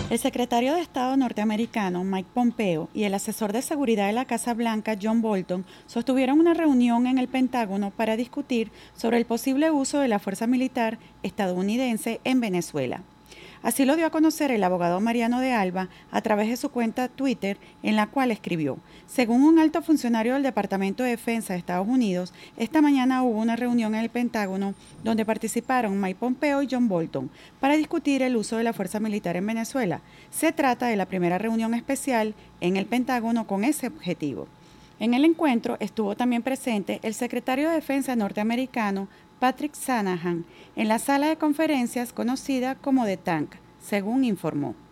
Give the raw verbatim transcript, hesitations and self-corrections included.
El secretario de Estado norteamericano Mike Pompeo y el asesor de seguridad de la Casa Blanca John Bolton sostuvieron una reunión en el Pentágono para discutir sobre el posible uso de la fuerza militar estadounidense en Venezuela. Así lo dio a conocer el abogado Mariano de Alba a través de su cuenta Twitter, en la cual escribió: según un alto funcionario del Departamento de Defensa de Estados Unidos, esta mañana hubo una reunión en el Pentágono donde participaron Mike Pompeo y John Bolton para discutir el uso de la fuerza militar en Venezuela. Se trata de la primera reunión especial en el Pentágono con ese objetivo. En el encuentro estuvo también presente el secretario de Defensa norteamericano Patrick Shanahan en la sala de conferencias conocida como The Tank, según informó.